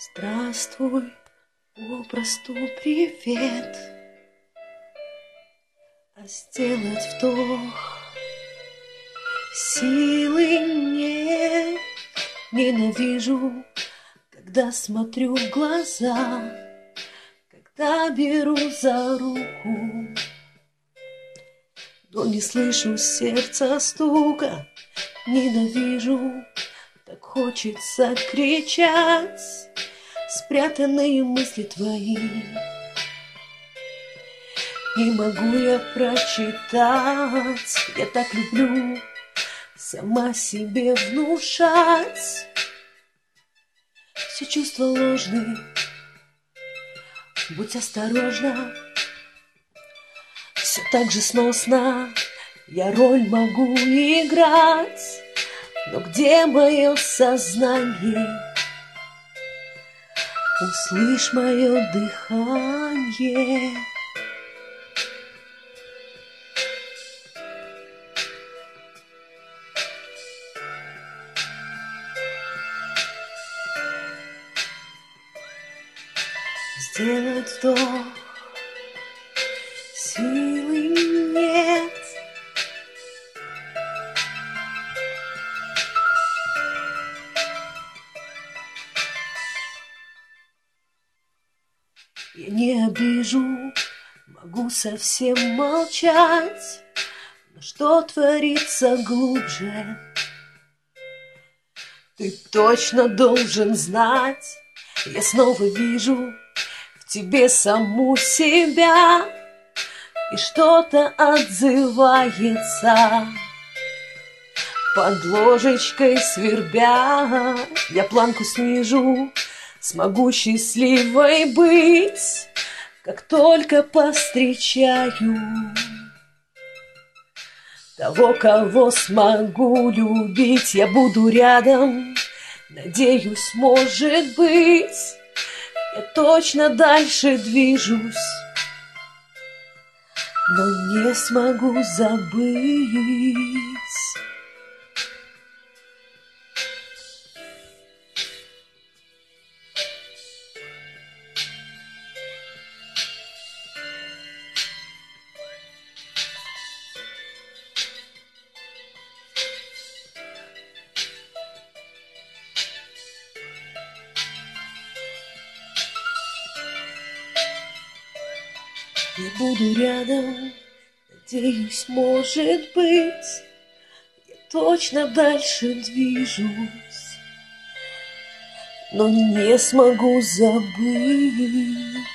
Здравствуй, попросту привет, а сделать вдох силы нет. Ненавижу, когда смотрю в глаза, когда беру за руку, но не слышу сердца стука. Ненавижу, так хочется кричать спрятанные мысли твои. Не могу я прочитать, я так люблю сама себе внушать все чувства ложные. Будь осторожна, все так же сносно я роль могу играть, но где мое сознание? Услышь мое дыхание. Сделать вдох, силы нет. Я не обижу, могу совсем молчать, но что творится глубже, ты точно должен знать. Я снова вижу в тебе саму себя, и что-то отзывается под ложечкой свербя. Я планку снижу, смогу счастливой быть, как только повстречаю того, кого смогу любить. Я буду рядом, надеюсь, может быть, я точно дальше движусь, но не смогу забыть. Я буду рядом, надеюсь, может быть, я точно дальше движусь, но не смогу забыть.